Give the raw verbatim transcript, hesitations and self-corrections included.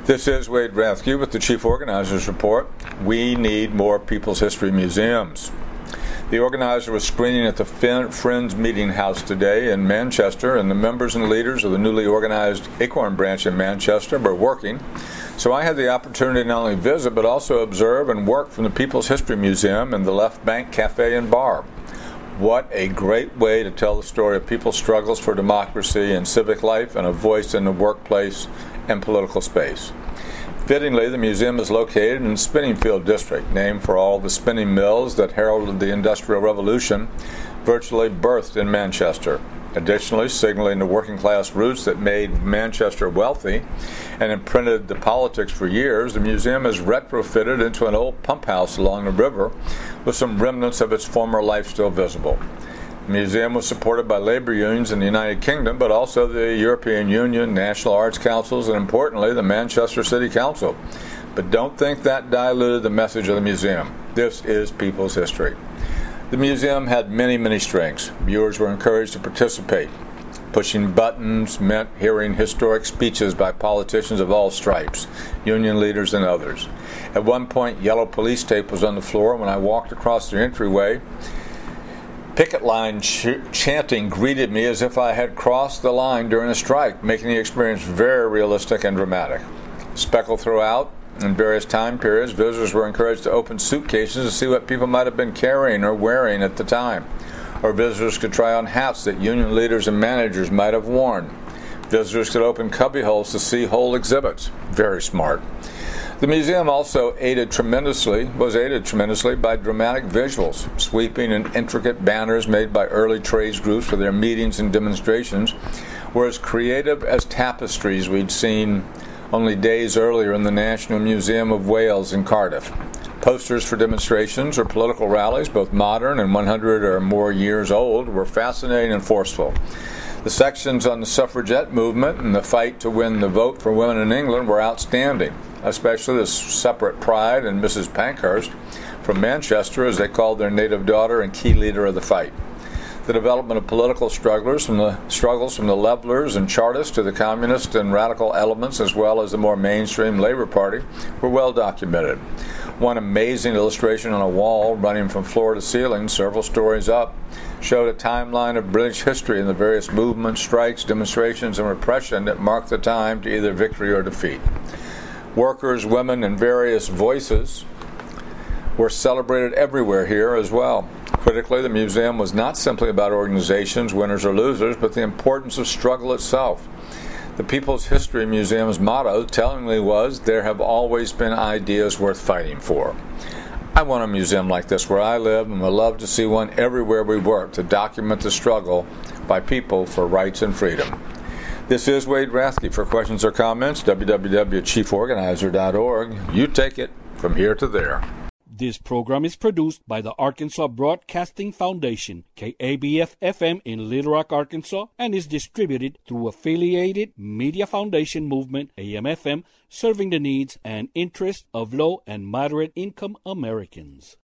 This is Wade Rathke with the Chief Organizers Report. We need more People's History museums. The organizer was screening at the Friends Meeting House today in Manchester, and the members and leaders of the newly organized Acorn branch in Manchester were working. So I had the opportunity to not only visit, but also observe and work from the People's History Museum and the Left Bank Cafe and Bar. What a great way to tell the story of people's struggles for democracy and civic life and a voice in the workplace and political space. Fittingly, the museum is located in the Spinningfield district, named for all the spinning mills that heralded the Industrial Revolution, virtually birthed in Manchester. Additionally, signaling the working class roots that made Manchester wealthy and imprinted the politics for years, the museum is retrofitted into an old pump house along the river with some remnants of its former life still visible. The museum was supported by labor unions in the United Kingdom, but also the European Union, National Arts Councils, and importantly, the Manchester City Council. But don't think that diluted the message of the museum. This is people's history. The museum had many, many strengths. Viewers were encouraged to participate. Pushing buttons meant hearing historic speeches by politicians of all stripes, union leaders and others. At one point, yellow police tape was on the floor. When I walked across the entryway, picket line ch- chanting greeted me as if I had crossed the line during a strike, making the experience very realistic and dramatic. Speckled throughout, in various time periods, visitors were encouraged to open suitcases to see what people might have been carrying or wearing at the time. Or visitors could try on hats that union leaders and managers might have worn. Visitors could open cubbyholes to see whole exhibits. Very smart. The museum also aided tremendously, was aided tremendously by dramatic visuals, sweeping and intricate banners made by early trades groups for their meetings and demonstrations were as creative as tapestries we'd seen only days earlier in the National Museum of Wales in Cardiff. Posters for demonstrations or political rallies, both modern and one hundred or more years old, were fascinating and forceful. The sections on the suffragette movement and the fight to win the vote for women in England were outstanding, especially the Separate Pride and Missus Pankhurst from Manchester, as they called their native daughter and key leader of the fight. The development of political strugglers from the struggles from the Levelers and Chartists to the communist and radical elements, as well as the more mainstream Labour Party, were well documented. One amazing illustration on a wall running from floor to ceiling, several stories up, showed a timeline of British history and the various movements, strikes, demonstrations, and repression that marked the time to either victory or defeat. Workers, women, and various voices were celebrated everywhere here as well. Critically, the museum was not simply about organizations, winners or losers, but the importance of struggle itself. The People's History Museum's motto, tellingly, was, "There have always been ideas worth fighting for." I want a museum like this where I live, and would love to see one everywhere we work to document the struggle by people for rights and freedom. This is Wade Rathke. For questions or comments, w w w dot chief organizer dot org. You take it from here to there. This program is produced by the Arkansas Broadcasting Foundation, K A B F F M in Little Rock, Arkansas, and is distributed through Affiliated Media Foundation Movement, A M F M, serving the needs and interests of low and moderate income Americans.